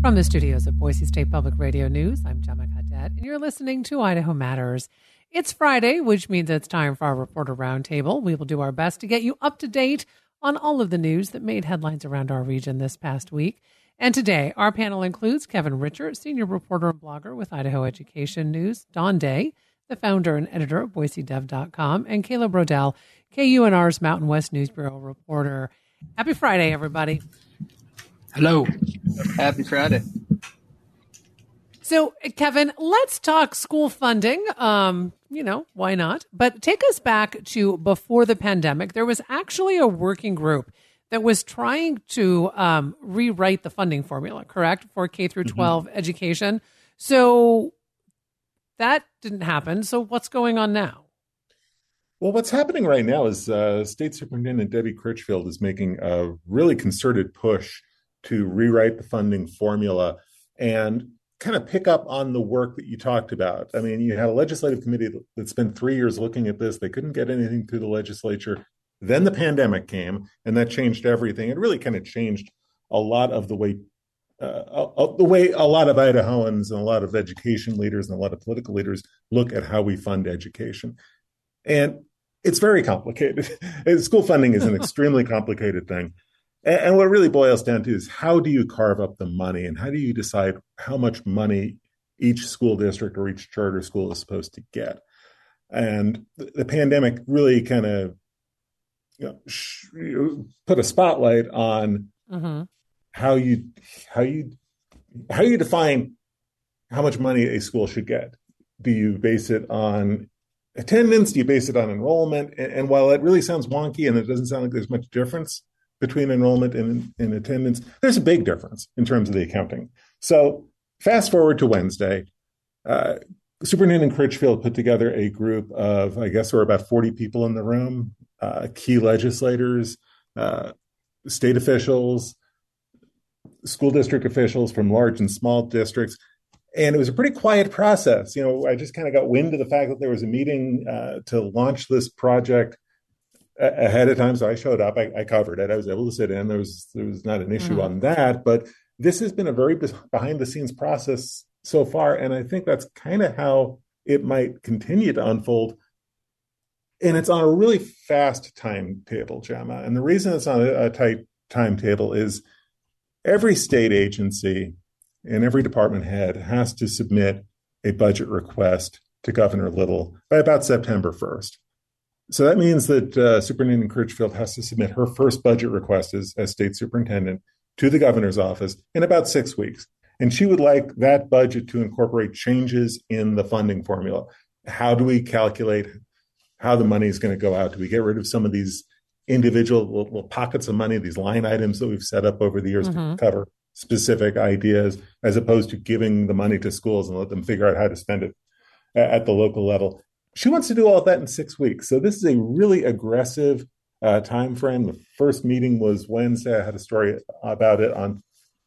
From the studios of Boise State Public Radio News, I'm Gemma Cadet, and you're listening to Idaho Matters. It's Friday, which means it's time for our Reporter Roundtable. We will do our best to get you up to date on all of the news that made headlines around our region this past week. And today, our panel includes Kevin Richer, senior reporter and blogger with Idaho Education News, Don Day, the founder and editor of BoiseDev.com, and Caleb Rodell, KUNR's Mountain West News Bureau reporter. Happy Friday, everybody. Hello. Happy Friday. So, Kevin, let's talk school funding. Why not? But take us back to before the pandemic. There was actually a working group that was trying to rewrite the funding formula, correct, for K through 12 education. So that didn't happen. So what's going on now? Well, what's happening right now is State Superintendent Debbie Critchfield is making a really concerted push to rewrite the funding formula and kind of pick up on the work that you talked about. I mean, you had a legislative committee that spent 3 years looking at this. They couldn't get anything through the legislature. Then the pandemic came, and that changed everything. It really kind of changed a lot of the way a lot of Idahoans and a lot of education leaders and a lot of political leaders look at how we fund education. And it's very complicated. School funding is an extremely complicated thing. And what it really boils down to is how do you carve up the money and how do you decide how much money each school district or each charter school is supposed to get? And the pandemic really kind of put a spotlight on how you define how much money a school should get. Do you base it on attendance? Do you base it on enrollment? And while it really sounds wonky and it doesn't sound like there's much difference between enrollment and attendance, there's a big difference in terms of the accounting. So fast forward to Wednesday, Superintendent Critchfield put together a group of, I guess there were about 40 people in the room, key legislators, state officials, school district officials from large and small districts. And it was a pretty quiet process. You know, I just kind of got wind of the fact that there was a meeting to launch this project ahead of time. So I showed up, I covered it. I was able to sit in. There was not an issue on that, but this has been a very behind the scenes process so far. And I think that's kind of how it might continue to unfold. And it's on a really fast timetable, Gemma. And the reason it's on a tight timetable is every state agency and every department head has to submit a budget request to Governor Little by about September 1st. So that means that Superintendent Critchfield has to submit her first budget request as state superintendent to the governor's office in about 6 weeks. And she would like that budget to incorporate changes in the funding formula. How do we calculate how the money is going to go out? Do we get rid of some of these individual little pockets of money, these line items that we've set up over the years to cover specific ideas, as opposed to giving the money to schools and let them figure out how to spend it at the local level? She wants to do all of that in 6 weeks. So this is a really aggressive time frame. The first meeting was Wednesday. I had a story about it on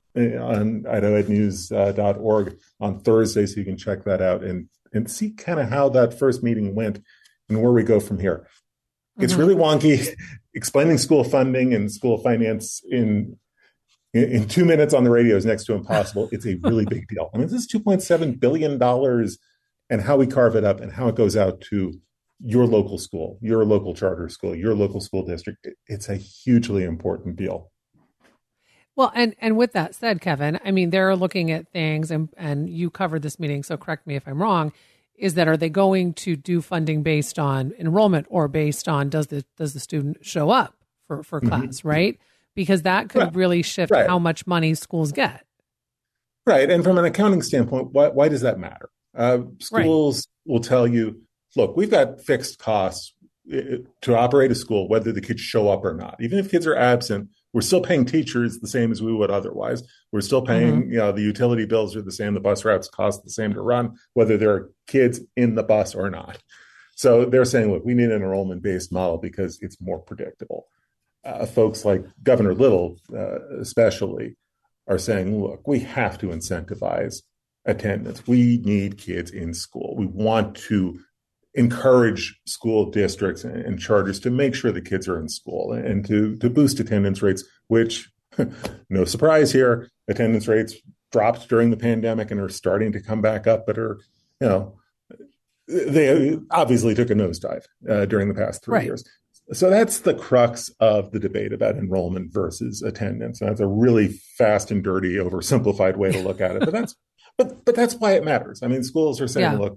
idahoednews.org on Thursday, so you can check that out and see kind of how that first meeting went and where we go from here. It's really wonky. Explaining school funding and school finance in 2 minutes on the radio is next to impossible. It's a really big deal. I mean, this is $2.7 billion and how we carve it up and how it goes out to your local school, your local charter school, your local school district. It's a hugely important deal. Well, and with that said, Kevin, I mean, they're looking at things, and you covered this meeting, so correct me if I'm wrong, is that are they going to do funding based on enrollment or based on does the student show up for class, right? Because that could really shift how much money schools get. Right. And from an accounting standpoint, why does that matter? Schools will tell you, look, we've got fixed costs to operate a school, whether the kids show up or not. Even if kids are absent, we're still paying teachers the same as we would otherwise. We're still paying, the utility bills are the same. The bus routes cost the same to run, whether there are kids in the bus or not. So they're saying, look, we need an enrollment-based model because it's more predictable. Folks like Governor Little, especially, are saying, look, we have to incentivize attendance. We need kids in school. We want to encourage school districts and charters to make sure the kids are in school and to boost attendance rates, which, no surprise here, attendance rates dropped during the pandemic and are starting to come back up, but are, you know, they obviously took a nosedive during the past 3 years. So that's the crux of the debate about enrollment versus attendance. And that's a really fast and dirty, oversimplified way to look at it. But that's why it matters. I mean, schools are saying, look,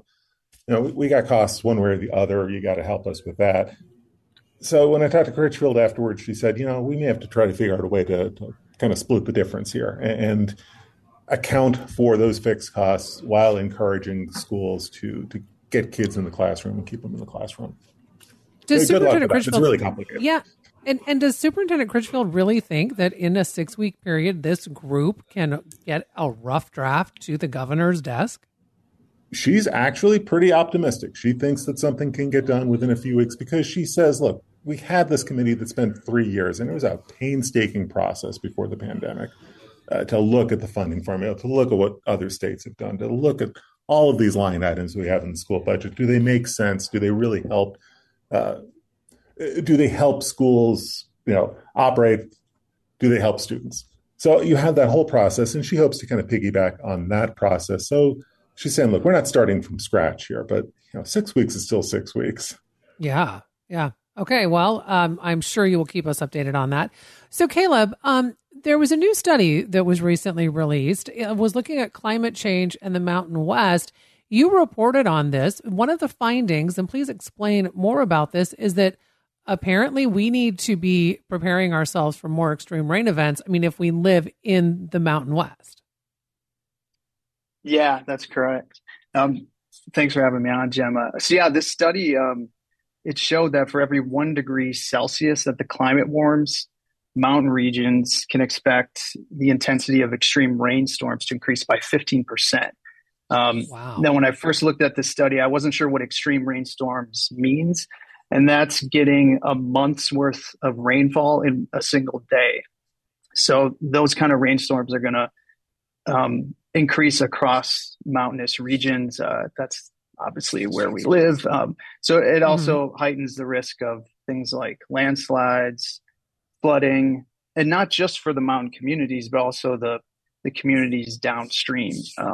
we got costs one way or the other. You got to help us with that. So when I talked to Critchfield afterwards, she said, we may have to try to figure out a way to kind of split the difference here and account for those fixed costs while encouraging schools to get kids in the classroom and keep them in the classroom. Does Superintendent Critchfield, it's really complicated. Yeah. And does Superintendent Critchfield really think that in a 6-week period, this group can get a rough draft to the governor's desk? She's actually pretty optimistic. She thinks that something can get done within a few weeks because she says, look, we had this committee that spent 3 years, and it was a painstaking process before the pandemic to look at the funding formula, to look at what other states have done, to look at all of these line items we have in the school budget. Do they make sense? Do they really help? Do they help schools, operate? Do they help students? So you have that whole process, and she hopes to kind of piggyback on that process. So she's saying, look, we're not starting from scratch here, but 6 weeks is still 6 weeks. Yeah. Okay. Well, I'm sure you will keep us updated on that. So Caleb, there was a new study that was recently released. It was looking at climate change in the Mountain West. You reported on this. One of the findings, and please explain more about this, is that apparently we need to be preparing ourselves for more extreme rain events. I mean, if we live in the Mountain West. Yeah, that's correct. Thanks for having me on, Gemma. So yeah, this study, it showed that for every 1 degree Celsius that the climate warms, mountain regions can expect the intensity of extreme rainstorms to increase by 15%. Wow. Now, when I first looked at this study, I wasn't sure what extreme rainstorms means. And that's getting a month's worth of rainfall in a single day. So those kind of rainstorms are going to increase across mountainous regions. That's obviously where we live. So it also heightens the risk of things like landslides, flooding, and not just for the mountain communities, but also the communities downstream.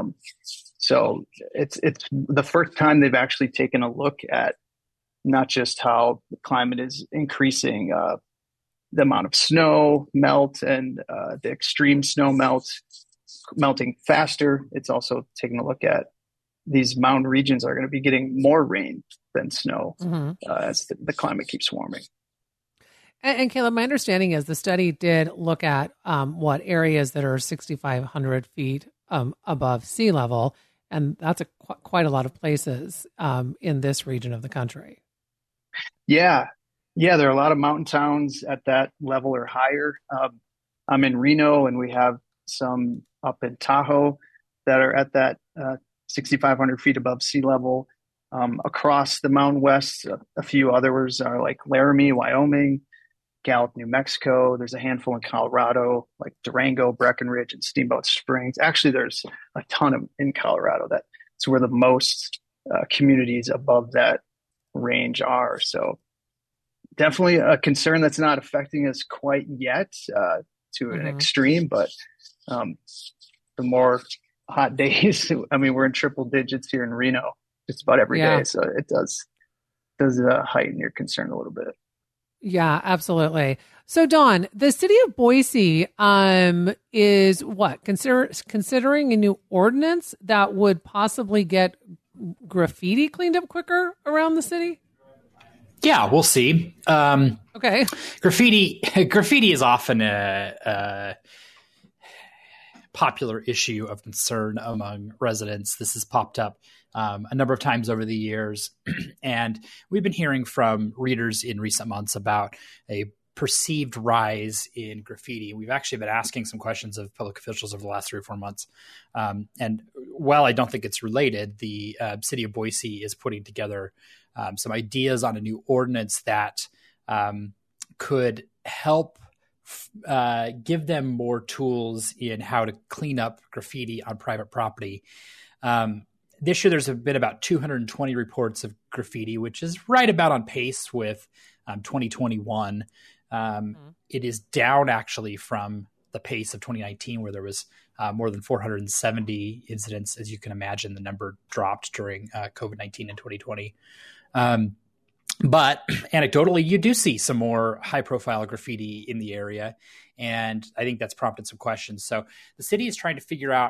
So it's the first time they've actually taken a look at not just how the climate is increasing, the amount of snow melt and the extreme snow melting faster. It's also taking a look at these mountain regions are going to be getting more rain than snow as the climate keeps warming. And Caleb, my understanding is the study did look at what areas that are 6,500 feet above sea level, and that's quite a lot of places in this region of the country. Yeah, there are a lot of mountain towns at that level or higher. I'm in Reno, and we have some up in Tahoe that are at that 6,500 feet above sea level. Across the Mountain West, a few others are like Laramie, Wyoming, Gallup, New Mexico. There's a handful in Colorado, like Durango, Breckenridge, and Steamboat Springs. Actually, there's a ton in Colorado. That's where the most communities above that range are. So definitely a concern that's not affecting us quite yet to an extreme, but the more hot days, I mean, we're in triple digits here in Reno just about every day. So it does heighten your concern a little bit. Yeah, absolutely. So Dawn, the city of Boise is what? Considering a new ordinance that would possibly get graffiti cleaned up quicker around the city? Yeah, we'll see. Okay. Graffiti is often a popular issue of concern among residents. This has popped up a number of times over the years. And we've been hearing from readers in recent months about a perceived rise in graffiti. We've actually been asking some questions of public officials over the last 3 or 4 months. And while I don't think it's related, the city of Boise is putting together some ideas on a new ordinance that could help give them more tools in how to clean up graffiti on private property. This year, there's been about 220 reports of graffiti, which is right about on pace with 2021. It is down actually from the pace of 2019, where there was more than 470 incidents. As you can imagine, the number dropped during COVID-19 in 2020. But anecdotally, you do see some more high-profile graffiti in the area, and I think that's prompted some questions. So the city is trying to figure out,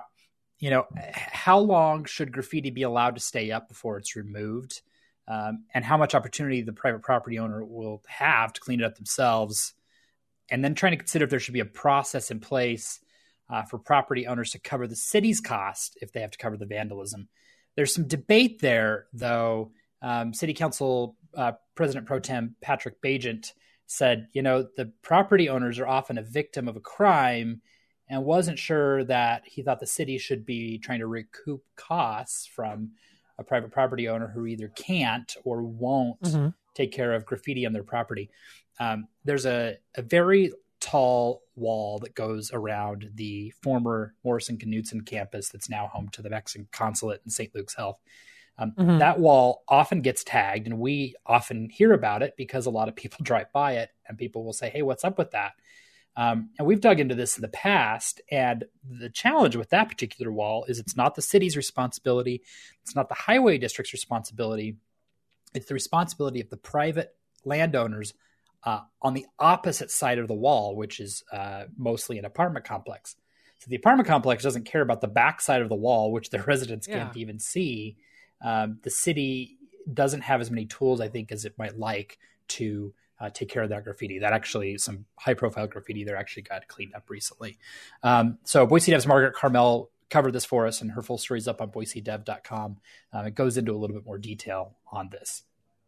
how long should graffiti be allowed to stay up before it's removed, and how much opportunity the private property owner will have to clean it up themselves, and then trying to consider if there should be a process in place for property owners to cover the city's cost if they have to cover the vandalism. There's some debate there, though. City Council President Pro Tem Patrick Bagent said, the property owners are often a victim of a crime, and wasn't sure that he thought the city should be trying to recoup costs from a private property owner who either can't or won't take care of graffiti on their property. There's a very tall wall that goes around the former Morrison-Knudsen campus that's now home to the Mexican consulate in St. Luke's Health. That wall often gets tagged, and we often hear about it because a lot of people drive by it and people will say, hey, what's up with that? And we've dug into this in the past, and the challenge with that particular wall is it's not the city's responsibility. It's not the highway district's responsibility. It's the responsibility of the private landowners on the opposite side of the wall, which is mostly an apartment complex. So the apartment complex doesn't care about the back side of the wall, which the residents can't even see. The city doesn't have as many tools, I think, as it might like to take care of that graffiti. That actually, some high-profile graffiti there actually got cleaned up recently. So Boise Dev's Margaret Carmel covered this for us, and her full story is up on boisedev.com. It goes into a little bit more detail on this.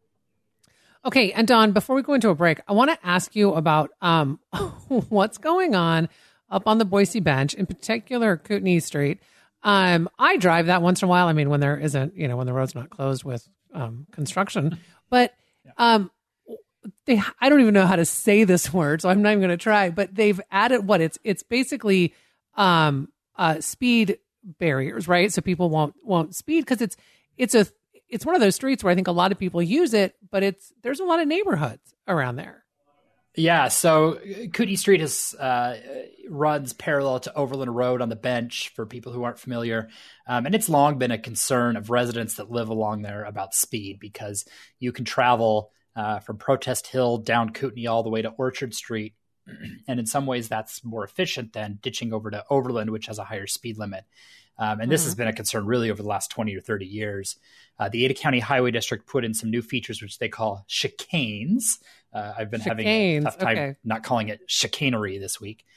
Okay, and Don, before we go into a break, I want to ask you about what's going on up on the Boise Bench, in particular Kootenai Street. I drive that once in a while. I mean, when there isn't, when the road's not closed with construction. But I don't even know how to say this word, so I'm not even going to try. But they've added it's basically speed barriers, right? So people won't speed because it's one of those streets where I think a lot of people use it, but there's a lot of neighborhoods around there. Yeah, so Kootenai Street runs parallel to Overland Road on the Bench for people who aren't familiar. And it's long been a concern of residents that live along there about speed, because you can travel from Protest Hill down Kootenai all the way to Orchard Street. And in some ways that's more efficient than ditching over to Overland, which has a higher speed limit. And this has been a concern really over the last 20 or 30 years. The Ada County Highway District put in some new features, which they call chicanes. I've been having a tough time not calling it chicanery this week.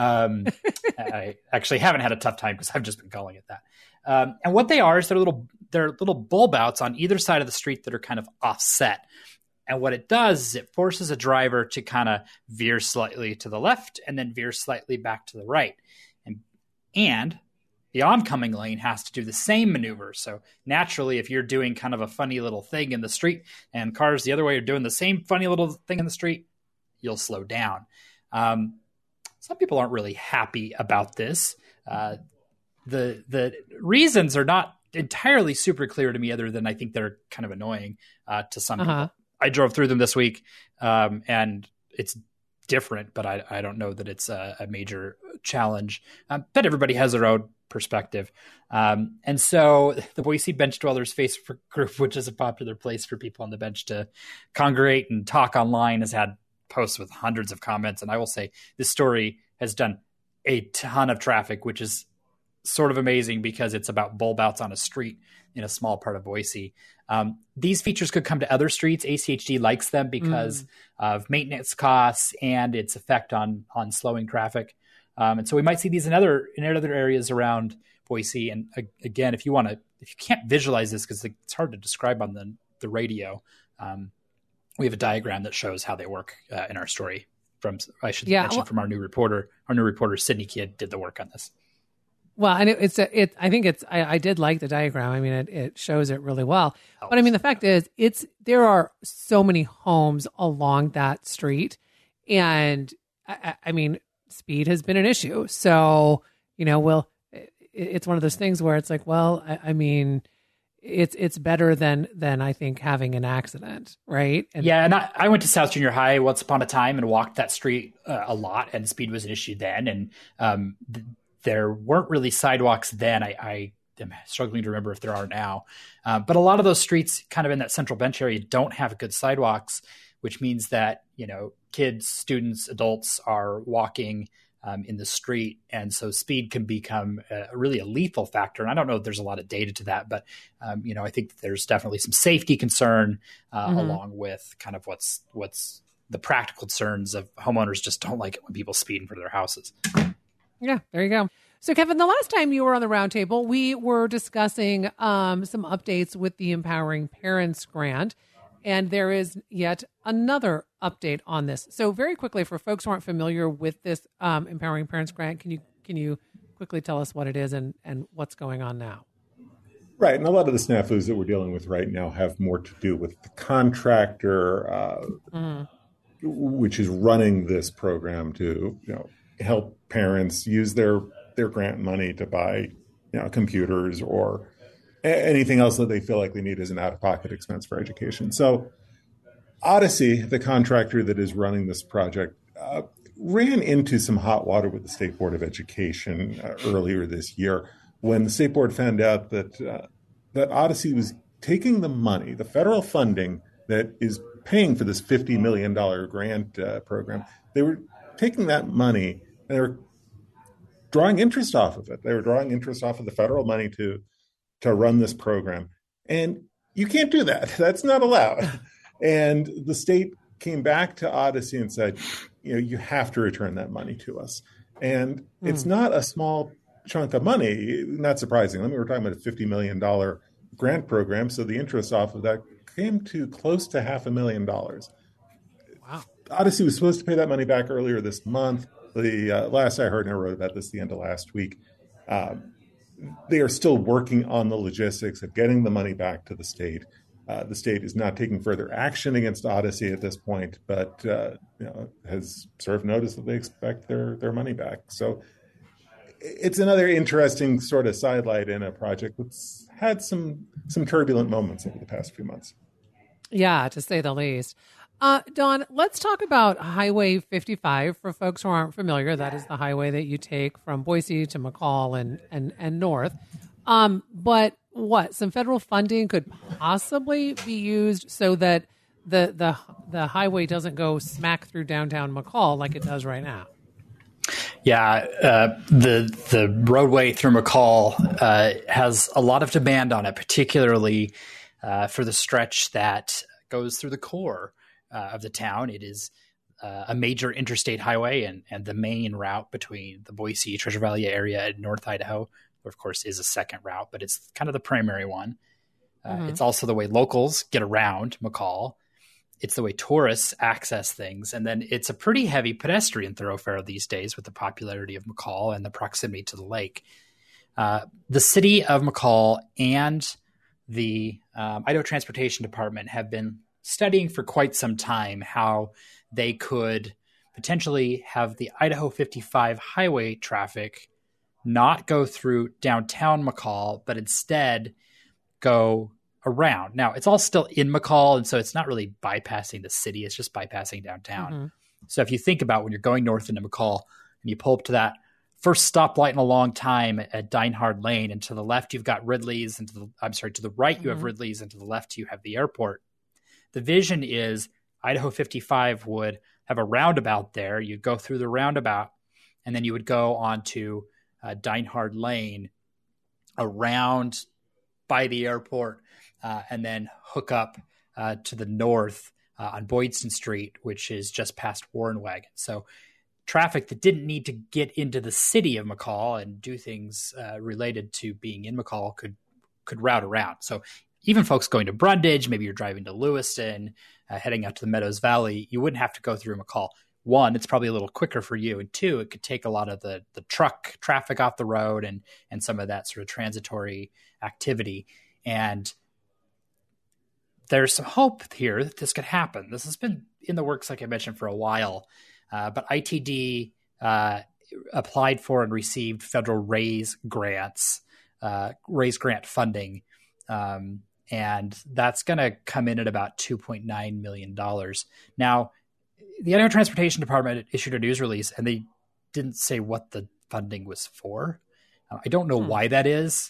I actually haven't had a tough time because I've just been calling it that. And what they are is they're little bulb outs on either side of the street that are kind of offset. And what it does is it forces a driver to kind of veer slightly to the left and then veer slightly back to the right. And the oncoming lane has to do the same maneuver. So naturally, if you're doing kind of a funny little thing in the street and cars the other way are doing the same funny little thing in the street, you'll slow down. Some people aren't really happy about this. The reasons are not entirely super clear to me, other than I think they're kind of annoying to some people. I drove through them this week, and it's different, but I don't know that it's a major challenge. But everybody has their own perspective. And so the Boise Bench Dwellers Facebook group, which is a popular place for people on the bench to congregate and talk online, has had posts with hundreds of comments. And I will say this story has done a ton of traffic, which is sort of amazing because it's about bulb outs on a street in a small part of Boise. These features could come to other streets. ACHD likes them because of maintenance costs and its effect on slowing traffic. And so we might see these in other areas around Boise. And again, if you can't visualize this because it's hard to describe on the radio, we have a diagram that shows how they work in our story. From our new reporter. Our new reporter Sydney Kidd did the work on this. Well, and I did like the diagram. I mean, it shows it really well. Helps. But I mean, the fact is, there are so many homes along that street, and I mean, speed has been an issue. So, it's one of those things where it's like, well, I mean, it's better than I think having an accident, right? And I went to South Junior High once upon a time and walked that street a lot, and speed was an issue then. And there weren't really sidewalks then. I am struggling to remember if there are now. But a lot of those streets kind of in that Central Bench area don't have good sidewalks, which means that, kids, students, adults are walking in the street. And so speed can become really a lethal factor. And I don't know if there's a lot of data to that, but, I think there's definitely some safety concern along with kind of what's the practical concerns of homeowners just don't like it when people speed in front of their houses. Yeah, there you go. So, Kevin, the last time you were on the roundtable, we were discussing some updates with the Empowering Parents Grant, and there is yet another update on this. So, very quickly, for folks who aren't familiar with this Empowering Parents Grant, can you quickly tell us what it is and what's going on now? Right, and a lot of the snafus that we're dealing with right now have more to do with the contractor, which is running this program to help parents use their grant money to buy computers or anything else that they feel like they need as an out-of-pocket expense for education. So Odyssey, the contractor that is running this project, ran into some hot water with the State Board of Education earlier this year when the State Board found out that Odyssey was taking the money, the federal funding that is paying for this $50 million grant program. They were taking that money and they were drawing interest off of it. They were drawing interest off of the federal money to run this program. And you can't do that. That's not allowed. And the state came back to Odyssey and said, you have to return that money to us. And it's not a small chunk of money, not surprisingly. We're talking about a $50 million grant program. So the interest off of that came to close to $500,000. Wow. Odyssey was supposed to pay that money back earlier this month. The last I heard, and I wrote about this the end of last week, they are still working on the logistics of getting the money back to the state. The state is not taking further action against Odyssey at this point, but has served notice that they expect their money back. So it's another interesting sort of sidelight in a project that's had some turbulent moments over the past few months. Yeah, to say the least. Dawn, let's talk about Highway 55 for folks who aren't familiar. That is the highway that you take from Boise to McCall and north. But some federal funding could possibly be used so that the highway doesn't go smack through downtown McCall like it does right now. Yeah, the roadway through McCall has a lot of demand on it, particularly for the stretch that goes through the core of the town. It is a major interstate highway and the main route between the Boise, Treasure Valley area and North Idaho. There, of course, is a second route, but it's kind of the primary one. It's also the way locals get around McCall. It's the way tourists access things. And then it's a pretty heavy pedestrian thoroughfare these days with the popularity of McCall and the proximity to the lake. The city of McCall and the Idaho Transportation Department have been studying for quite some time how they could potentially have the Idaho 55 highway traffic not go through downtown McCall, but instead go around. Now, it's all still in McCall, and so it's not really bypassing the city. It's just bypassing downtown. So if you think about when you're going north into McCall and you pull up to that first stoplight in a long time at Dinehard Lane, and to the left you've got Ridley's, and to the right you have Ridley's, and to the left you have the airport. The vision is Idaho 55 would have a roundabout there. You'd go through the roundabout, and then you would go onto Dinehard Lane around by the airport, and then hook up to the north on Boydston Street, which is just past Warrenwagon. So traffic that didn't need to get into the city of McCall and do things related to being in McCall could route around. So even folks going to Brundage, maybe you're driving to Lewiston, heading out to the Meadows Valley, you wouldn't have to go through McCall. One, it's probably a little quicker for you. And two, it could take a lot of the truck traffic off the road and some of that sort of transitory activity. And there's some hope here that this could happen. This has been in the works, like I mentioned, for a while. But ITD applied for and received federal RAISE grant funding And that's going to come in at about $2.9 million. Now, the Idaho Transportation Department issued a news release, and they didn't say what the funding was for. I don't know why that is.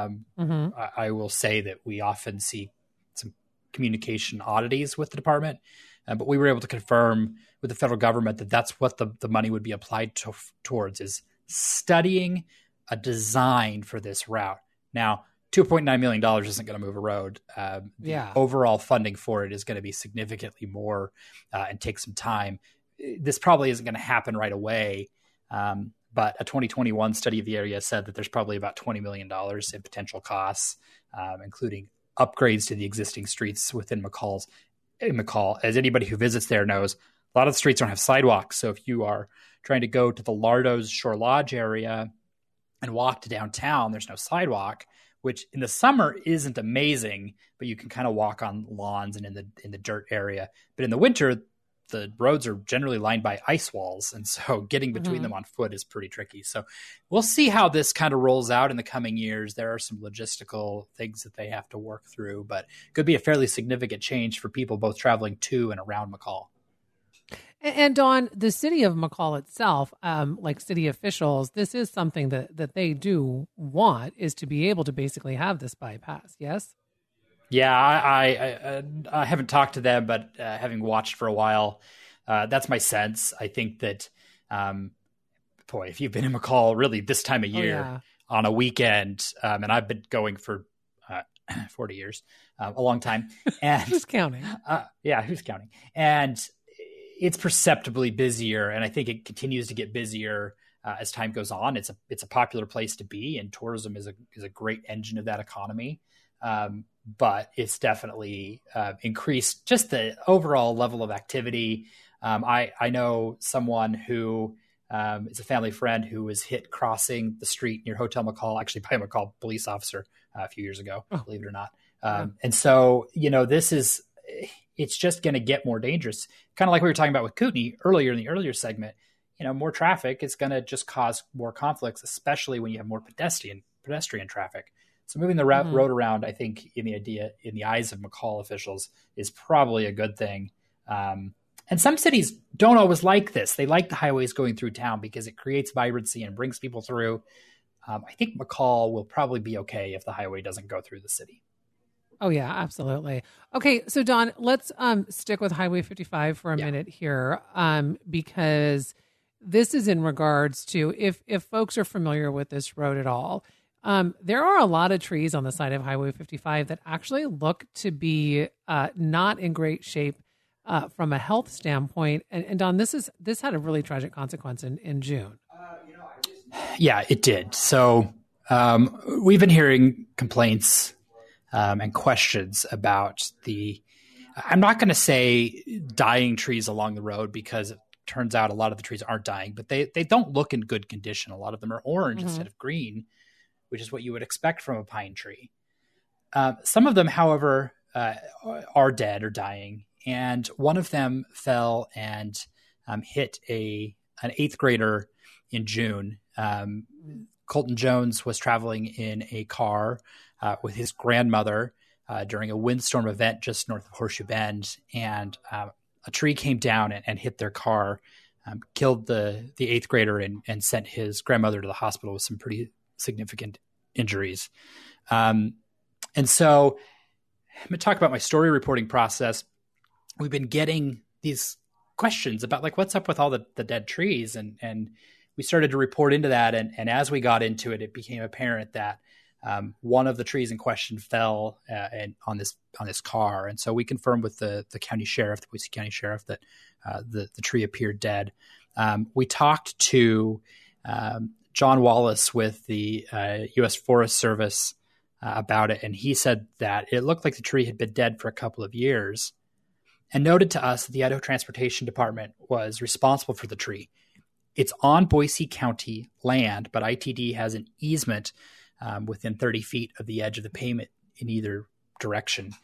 I will say that we often see some communication oddities with the department, but we were able to confirm with the federal government that that's what the money would be applied towards, is studying a design for this route. Now, $2.9 million isn't going to move a road. The overall funding for it is going to be significantly more and take some time. This probably isn't going to happen right away, but a 2021 study of the area said that there's probably about $20 million in potential costs, including upgrades to the existing streets within McCall. As anybody who visits there knows, a lot of the streets don't have sidewalks. So if you are trying to go to the Lardo's Shore Lodge area and walk to downtown, there's no sidewalk, which in the summer isn't amazing, but you can kind of walk on lawns and in the dirt area. But in the winter, the roads are generally lined by ice walls, and so getting between them on foot is pretty tricky. So we'll see how this kind of rolls out in the coming years. There are some logistical things that they have to work through, but it could be a fairly significant change for people both traveling to and around McCall. And Dawn, the city of McCall itself, like city officials, this is something that they do want, is to be able to basically have this bypass. Yes. Yeah, I haven't talked to them, but having watched for a while, that's my sense. I think that, if you've been in McCall really this time of year on a weekend, and I've been going for 40 years, a long time. And who's counting? Who's counting? And it's perceptibly busier, and I think it continues to get busier as time goes on. It's a popular place to be, and tourism is a great engine of that economy. But it's definitely increased just the overall level of activity. I know someone who is a family friend who was hit crossing the street near Hotel McCall, actually by a McCall police officer a few years ago, believe it or not. And so, it's just going to get more dangerous. Kind of like we were talking about with Kootenai earlier in the earlier segment. More traffic is going to just cause more conflicts, especially when you have more pedestrian traffic. So moving the road around, I think, in the eyes of McCall officials, is probably a good thing. And some cities don't always like this. They like the highways going through town because it creates vibrancy and brings people through. I think McCall will probably be okay if the highway doesn't go through the city. Oh, yeah, absolutely. Okay, so Dawn, let's stick with Highway 55 for a minute here, because this is in regards to, if folks are familiar with this road at all, there are a lot of trees on the side of Highway 55 that actually look to be not in great shape from a health standpoint. And Dawn, this had a really tragic consequence in June. Yeah, it did. So we've been hearing complaints and questions about I'm not going to say dying trees along the road, because it turns out a lot of the trees aren't dying, but they don't look in good condition. A lot of them are orange instead of green, which is what you would expect from a pine tree. Some of them, however, are dead or dying. And one of them fell and hit an 8th grader in June. Colton Jones was traveling in a car with his grandmother during a windstorm event just north of Horseshoe Bend, and a tree came down and hit their car, killed the 8th grader, and sent his grandmother to the hospital with some pretty significant injuries. And so I'm going to talk about my story reporting process. We've been getting these questions about, like, what's up with all the dead trees? And we started to report into that. And as we got into it, it became apparent that one of the trees in question fell on this car. And so we confirmed with the county sheriff, the Boise County Sheriff, that the tree appeared dead. We talked to John Wallace with the U.S. Forest Service about it, and he said that it looked like the tree had been dead for a couple of years, and noted to us that the Idaho Transportation Department was responsible for the tree. It's on Boise County land, but ITD has an easement within 30 feet of the edge of the pavement in either direction.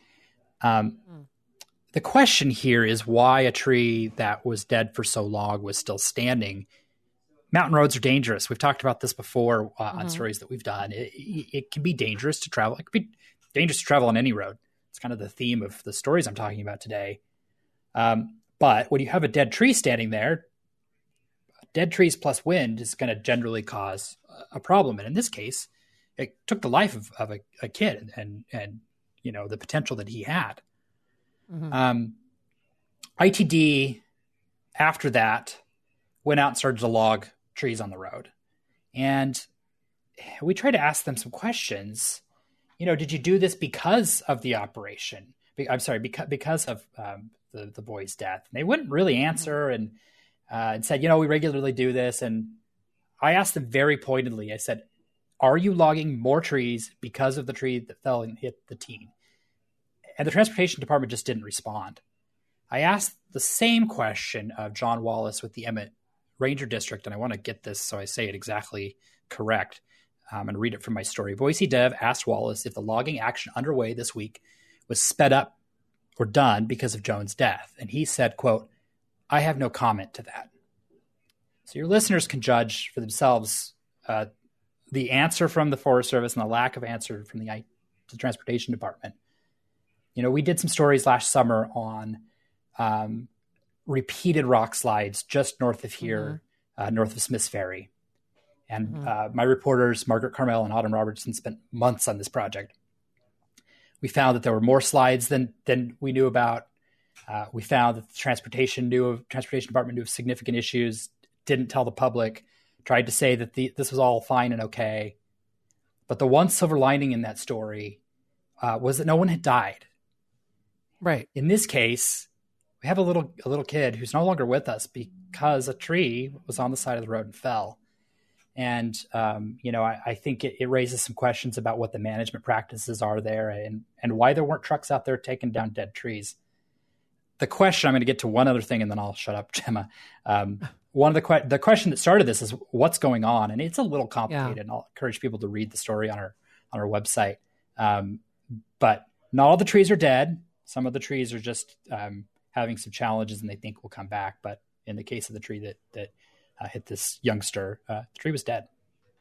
The question here is why a tree that was dead for so long was still standing. Mountain roads are dangerous. We've talked about this before on stories that we've done. It can be dangerous to travel. It could be dangerous to travel on any road. It's kind of the theme of the stories I'm talking about today. But when you have a dead tree standing there, dead trees plus wind is going to generally cause a problem. And in this case, it took the life of a kid and the potential that he had. Mm-hmm. ITD, after that, went out and started to log trees on the road. And we tried to ask them some questions. Did you do this because of the operation? I'm sorry, because of the boy's death. And they wouldn't really answer and said, we regularly do this. And I asked them very pointedly, I said, are you logging more trees because of the tree that fell and hit the teen? And the transportation department just didn't respond. I asked the same question of John Wallace with the Emmett Ranger District, and I want to get this so I say it exactly correct and read it from my story. Boise Dev asked Wallace if the logging action underway this week was sped up or done because of Jones' death. And he said, quote, I have no comment to that. So your listeners can judge for themselves the answer from the Forest Service and the lack of answer from the Transportation Department. We did some stories last summer on repeated rock slides just north of here, north of Smiths Ferry. And my reporters, Margaret Carmel and Autumn Robertson, spent months on this project. We found that there were more slides than we knew about. We found that the Transportation Department knew of significant issues, didn't tell the public, tried to say that this was all fine and okay. But the one silver lining in that story was that no one had died. Right. In this case, we have a little kid who's no longer with us because a tree was on the side of the road and fell. And, I think it raises some questions about what the management practices are there and why there weren't trucks out there taking down dead trees. The question, I'm going to get to one other thing and then I'll shut up, Gemma. One of the question that started this is what's going on? And it's a little complicated. Yeah. And I'll encourage people to read the story on our website. But not all the trees are dead. Some of the trees are just having some challenges and they think will come back. But in the case of the tree that hit this youngster, the tree was dead.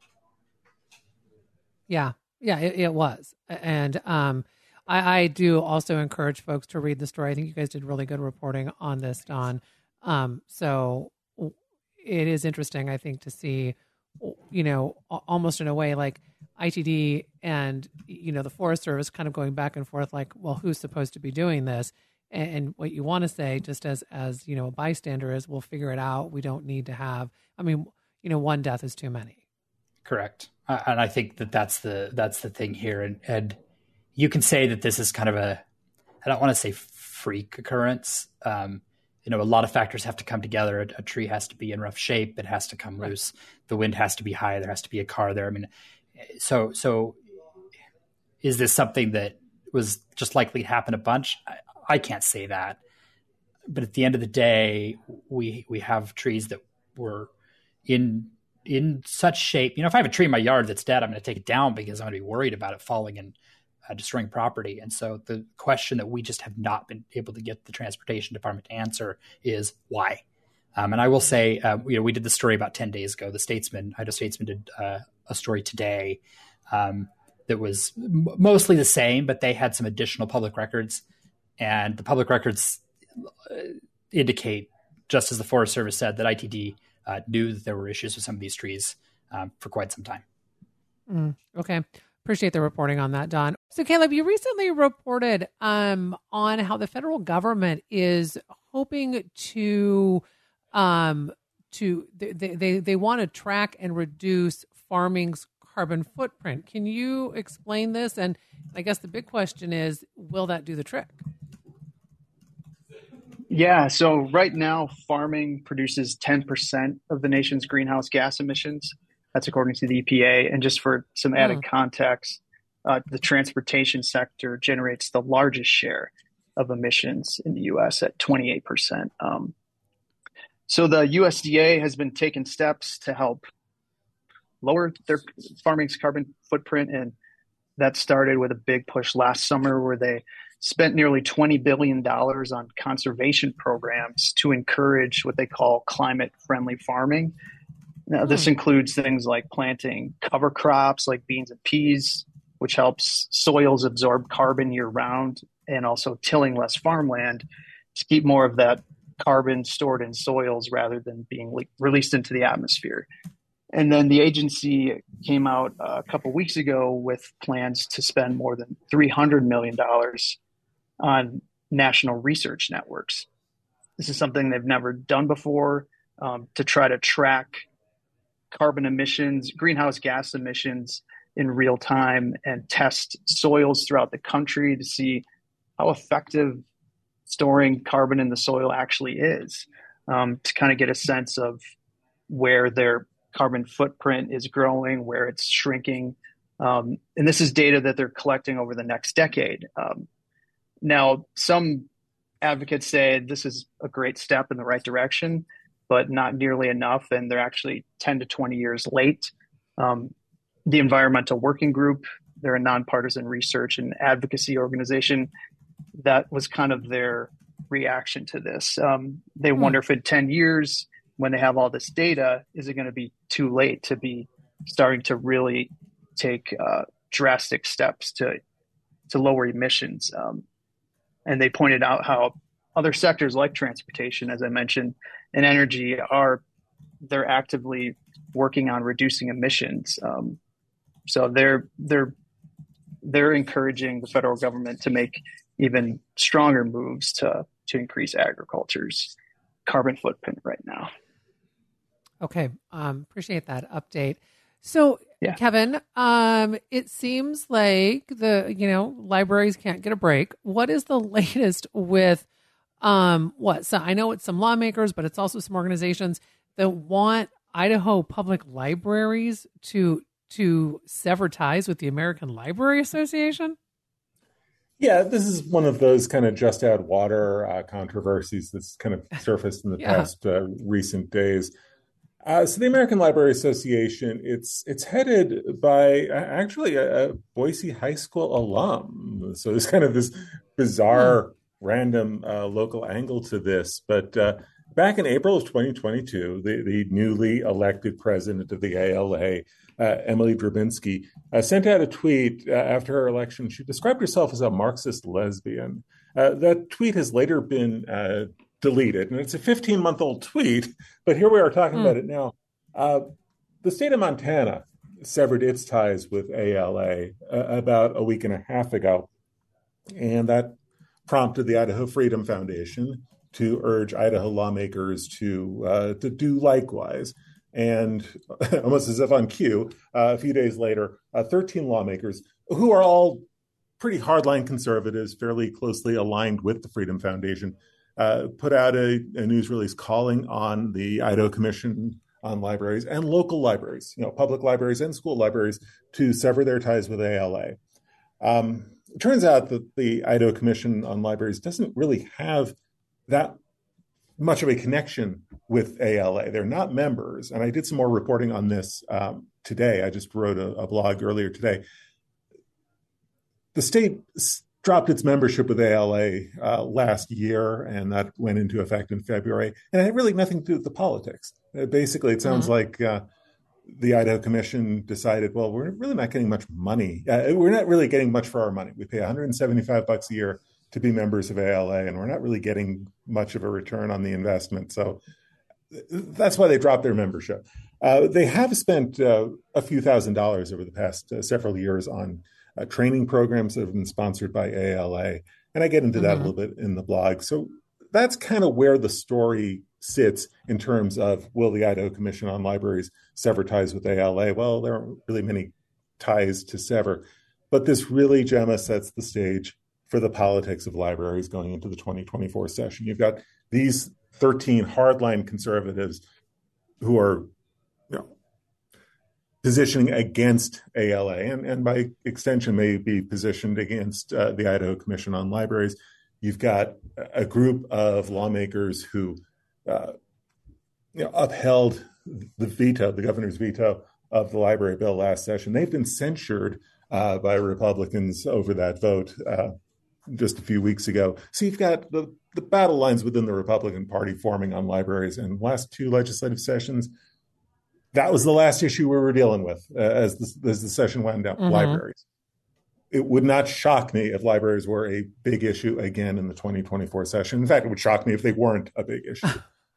Yeah, it was. And I do also encourage folks to read the story. I think you guys did really good reporting on this, Don. So it is interesting, I think, to see, almost in a way like ITD and, the Forest Service kind of going back and forth like, well, who's supposed to be doing this? And what you want to say, just as a bystander, is we'll figure it out. We don't need to have, one death is too many. Correct. And I think that's the thing here. And you can say that this is kind of I don't want to say freak occurrence. A lot of factors have to come together. A tree has to be in rough shape. It has to come loose. The wind has to be high. There has to be a car there. So is this something that was just likely to happen a bunch? I can't say that. But at the end of the day, we have trees that were in such shape. If I have a tree in my yard that's dead, I'm going to take it down because I'm going to be worried about it falling and destroying property. And so the question that we just have not been able to get the Transportation Department to answer is why. And I will say, we did the story about 10 days ago. Idaho Statesman did a story today that was mostly the same, but they had some additional public records. And the public records indicate, just as the Forest Service said, that ITD knew that there were issues with some of these trees for quite some time. Okay. Appreciate the reporting on that, Don. So, Caleb, you recently reported on how the federal government is hoping to they want to track and reduce farming's carbon footprint. Can you explain this? And I guess the big question is, will that do the trick? Yeah, so right now, farming produces 10% of the nation's greenhouse gas emissions. That's according to the EPA. And just for some added context, the transportation sector generates the largest share of emissions in the U.S. at 28%. So the USDA has been taking steps to help lower their farming's carbon footprint. And that started with a big push last summer where they spent nearly $20 billion on conservation programs to encourage what they call climate-friendly farming. Now, this includes things like planting cover crops like beans and peas, which helps soils absorb carbon year round, and also tilling less farmland to keep more of that carbon stored in soils rather than being released into the atmosphere. And then the agency came out a couple weeks ago with plans to spend more than $300 million on national research networks. This is something they've never done before, to try to track carbon emissions, greenhouse gas emissions in real time, and test soils throughout the country to see how effective storing carbon in the soil actually is, to kind of get a sense of where their carbon footprint is growing, where it's shrinking. And this is data that they're collecting over the next decade. Now, some advocates say this is a great step in the right direction, but not nearly enough, and they're actually 10 to 20 years late. The Environmental Working Group, they're a nonpartisan research and advocacy organization. That was kind of their reaction to this. They wonder if in 10 years, when they have all this data, is it going to be too late to be starting to really take drastic steps to lower emissions? And they pointed out how other sectors like transportation, as I mentioned, and energy they're actively working on reducing emissions. So they're encouraging the federal government to make even stronger moves to increase agriculture's carbon footprint right now. Okay. Appreciate that update. So, yeah. Kevin, it seems like libraries can't get a break. What is the latest with So I know it's some lawmakers, but it's also some organizations that want Idaho public libraries to sever ties with the American Library Association? Yeah, this is one of those kind of just add water controversies that's kind of surfaced in the past recent days. So the American Library Association, it's headed by actually a Boise High School alum. So there's kind of this bizarre, random local angle to this. But back in April of 2022, the newly elected president of the ALA, Emily Drabinski, sent out a tweet after her election. She described herself as a Marxist lesbian. That tweet has later been deleted, and it's a 15-month-old tweet, but here we are talking about it now. The state of Montana severed its ties with ALA about a week and a half ago, and that prompted the Idaho Freedom Foundation to urge Idaho lawmakers to do likewise. And almost as if on cue, a few days later, 13 lawmakers who are all pretty hardline conservatives, fairly closely aligned with the Freedom Foundation, put out a news release calling on the Idaho Commission on Libraries and local libraries, public libraries and school libraries, to sever their ties with ALA. It turns out that the Idaho Commission on Libraries doesn't really have that much of a connection with ALA. They're not members. And I did some more reporting on this today. I just wrote a blog earlier today. The state dropped its membership with ALA last year, and that went into effect in February. And it had really nothing to do with the politics. Basically, it sounds like the Idaho Commission decided, well, we're really not getting much money. We're not really getting much for our money. We pay $175 a year to be members of ALA, and we're not really getting much of a return on the investment. So that's why they dropped their membership. They have spent a few $1,000s over the past several years on training programs that have been sponsored by ALA. And I get into that a little bit in the blog. So that's kind of where the story sits in terms of, will the Idaho Commission on Libraries sever ties with ALA? Well, there aren't really many ties to sever. But this really, Gemma, sets the stage for the politics of libraries going into the 2024 session. You've got these 13 hardline conservatives who are positioning against ALA, and by extension may be positioned against the Idaho Commission on Libraries. You've got a group of lawmakers who upheld the governor's veto of the library bill last session. They've been censured by Republicans over that vote just a few weeks ago. So you've got the battle lines within the Republican Party forming on libraries. And last two legislative sessions, that was the last issue we were dealing with as the session wound down, libraries. it would not shock me if libraries were a big issue again in the 2024 session. In fact, it would shock me if they weren't a big issue.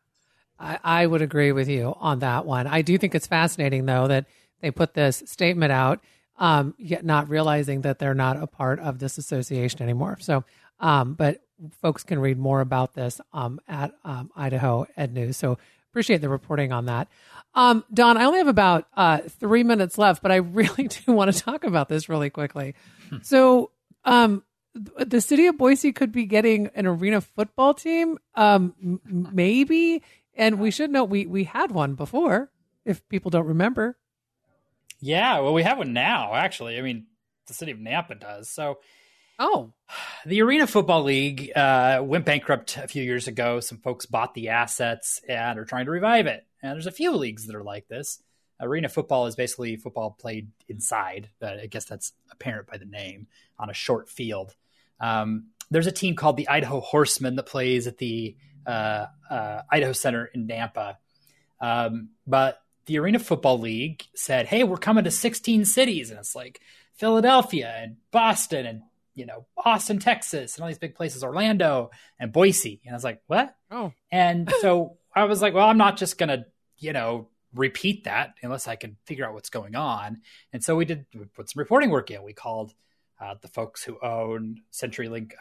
I would agree with you on that one. I do think it's fascinating, though, that they put this statement out, yet not realizing that they're not a part of this association anymore. So, but folks can read more about this at Idaho Ed News. So appreciate the reporting on that. Don, I only have about 3 minutes left, but I really do want to talk about this really quickly. So the city of Boise could be getting an arena football team, maybe. And we should know we had one before, if people don't remember. Yeah, well, we have one now, actually. I mean, the city of Nampa does. So, the Arena Football League went bankrupt a few years ago. Some folks bought the assets and are trying to revive it. And there's a few leagues that are like this. Arena football is basically football played inside. I guess that's apparent by the name, on a short field. There's a team called the Idaho Horsemen that plays at the Idaho Center in Nampa. But the Arena Football League said, hey, we're coming to 16 cities. And it's like Philadelphia and Boston and, Austin, Texas, and all these big places, Orlando and Boise. And I was like, what? Oh. And so I was like, well, I'm not just going to, repeat that unless I can figure out what's going on. And so we put some reporting work in. We called the folks who own CenturyLink,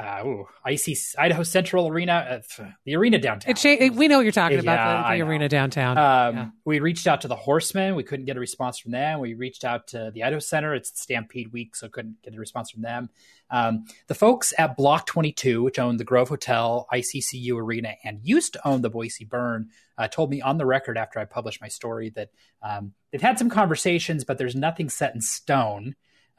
Idaho Central Arena, the arena downtown. We know what you're talking about, the arena downtown. We reached out to the Horsemen. We couldn't get a response from them. We reached out to the Idaho Center. It's Stampede Week, so couldn't get a response from them. The folks at Block 22, which own the Grove Hotel, ICCU Arena, and used to own the Boise Burn, told me on the record after I published my story that they've had some conversations, but there's nothing set in stone.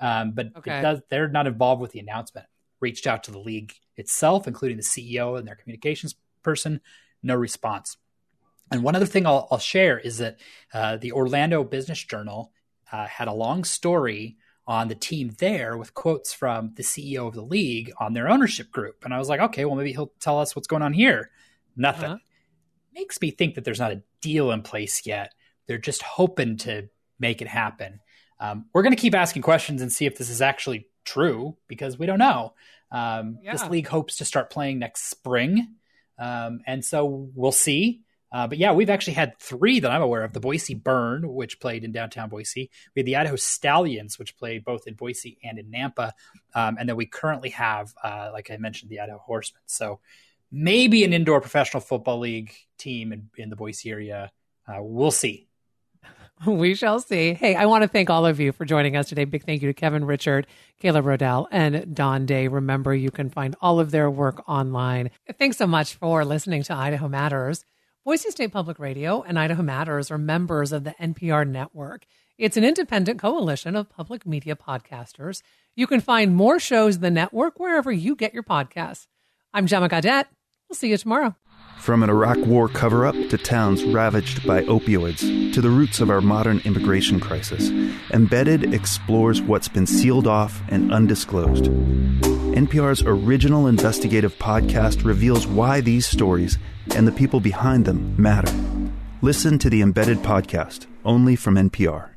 They're not involved with the announcement. Reached out to the league itself, including the CEO and their communications person. No response. And one other thing I'll share is that the Orlando Business Journal had a long story on the team there with quotes from the CEO of the league on their ownership group. And I was like, okay, well, maybe he'll tell us what's going on here. Nothing. Makes me think that there's not a deal in place yet. They're just hoping to make it happen. We're going to keep asking questions and see if this is actually true, because we don't know. This league hopes to start playing next spring. And so we'll see. But yeah, we've actually had 3 that I'm aware of. The Boise Burn, which played in downtown Boise. We had the Idaho Stallions, which played both in Boise and in Nampa. And then we currently have, like I mentioned, the Idaho Horsemen. So maybe an indoor professional football league team in the Boise area. We'll see. We shall see. Hey, I want to thank all of you for joining us today. Big thank you to Kevin Richert, Caleb Rodell, and Don Day. Remember, you can find all of their work online. Thanks so much for listening to Idaho Matters. Boise State Public Radio and Idaho Matters are members of the NPR network. It's an independent coalition of public media podcasters. You can find more shows in the network wherever you get your podcasts. I'm Gemma Gaudette. We'll see you tomorrow. From an Iraq war cover-up to towns ravaged by opioids to the roots of our modern immigration crisis, Embedded explores what's been sealed off and undisclosed. NPR's original investigative podcast reveals why these stories and the people behind them matter. Listen to the Embedded podcast, only from NPR.